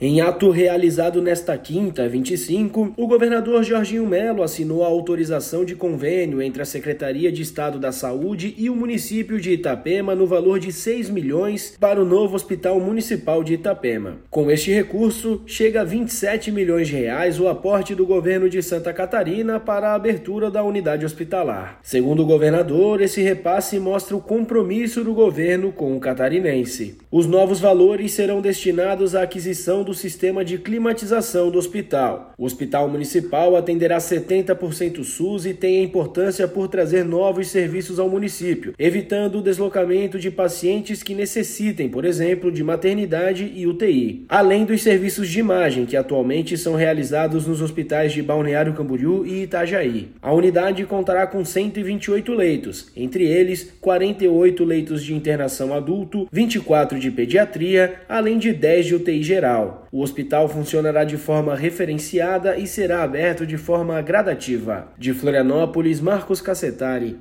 Em ato realizado nesta quinta, 25, o governador Jorginho Melo assinou a autorização de convênio entre a Secretaria de Estado da Saúde e o município de Itapema no valor de 6 milhões para o novo Hospital Municipal de Itapema. Com este recurso, chega a 27 milhões de reais o aporte do governo de Santa Catarina para a abertura da unidade hospitalar. Segundo o governador, esse repasse mostra o compromisso do governo com o catarinense. Os novos valores serão destinados à aquisição do sistema de climatização do hospital. O hospital municipal atenderá 70% SUS e tem a importância por trazer novos serviços ao município, evitando o deslocamento de pacientes que necessitem, por exemplo, de maternidade e UTI, além dos serviços de imagem que atualmente são realizados nos hospitais de Balneário Camboriú e Itajaí. A unidade contará com 128 leitos, entre eles 48 leitos de internação adulto, 24 de pediatria, além de 10 de UTI geral. O hospital funcionará de forma referenciada e será aberto de forma gradativa. De Florianópolis, Marcos Cassetari.